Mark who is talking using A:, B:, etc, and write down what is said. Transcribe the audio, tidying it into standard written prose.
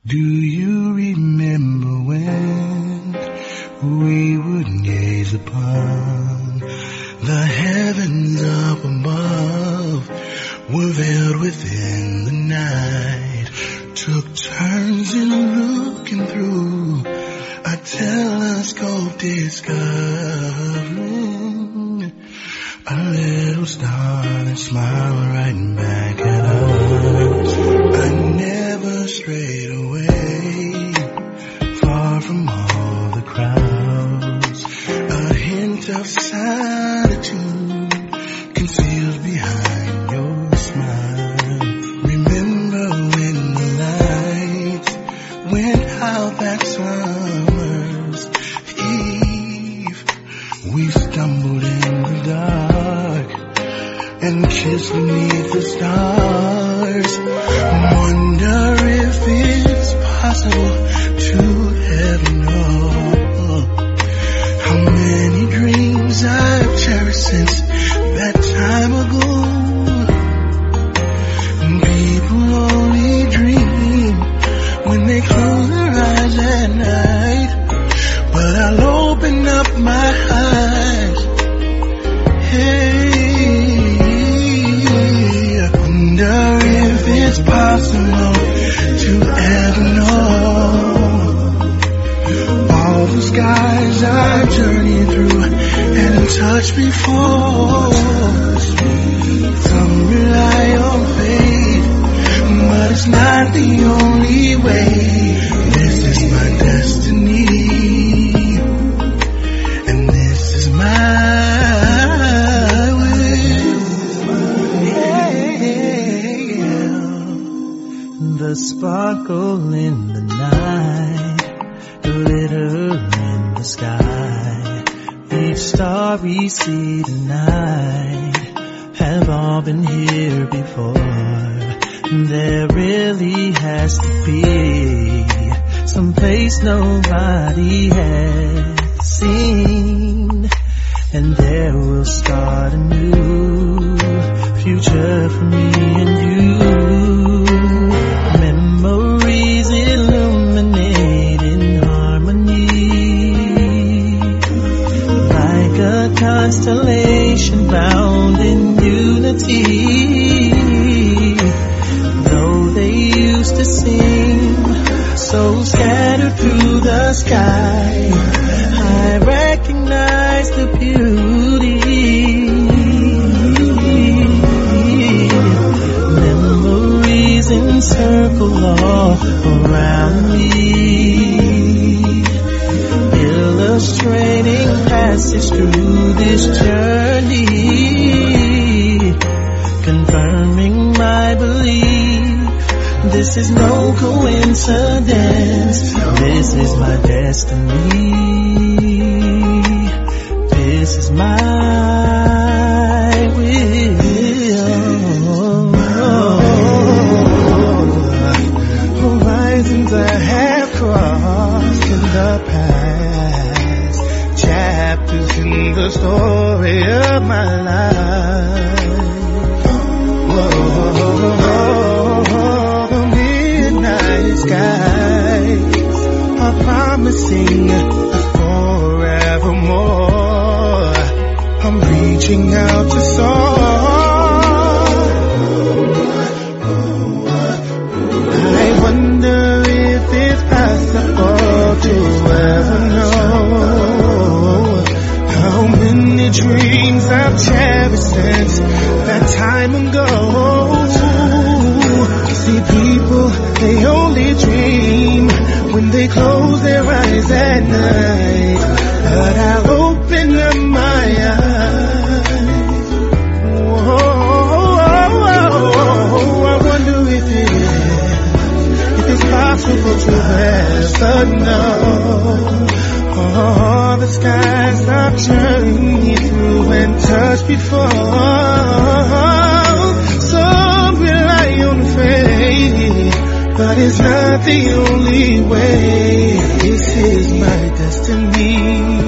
A: Do you remember when we would gaze upon the heavens up above, were veiled within the night, took turns in looking through a telescope, discovering a little star that smiled right back at us. I never strayed away, far from all the crowds. A hint of solitude concealed behind your smile. Remember when the lights went out that summer's eve? We stumbled in the dark and kissed beneath the stars. Wonder if it's possible to ever know how many dreams I've cherished since that time ago. And people only dream when they close their eyes at night, but I'll open up my eyes. Hey, I wonder if it's possible to ever know all the skies I've journeyed through and touched before. Some rely on faith, but it's not the only way. This is my destiny, and this is my
B: the sparkle in the night, glitter in the sky. Each star we see tonight have all been here before. There really has to be some place nobody has seen, and there will start a new future for me and you. Memories illuminate in harmony, like a constellation bound in unity. Though they used to seem so scattered through the sky, I recognize the beauty. Encircle all around me, illustrating passage through this journey, confirming my belief. This is no coincidence. This is my destiny. This is my will. Horizons I have crossed in the past, chapters in the story of my life. Whoa, the midnight skies are promising forevermore. I'm reaching out to soar. To ever know how many dreams I've cherished since that time ago. See, people, they only dream when they close their eyes at night, but I'll open up my eyes. Whoa, I wonder if it's possible to ever know all the skies I've journeyed through and touched before. Some rely on faith, but it's not the only way. This is my destiny.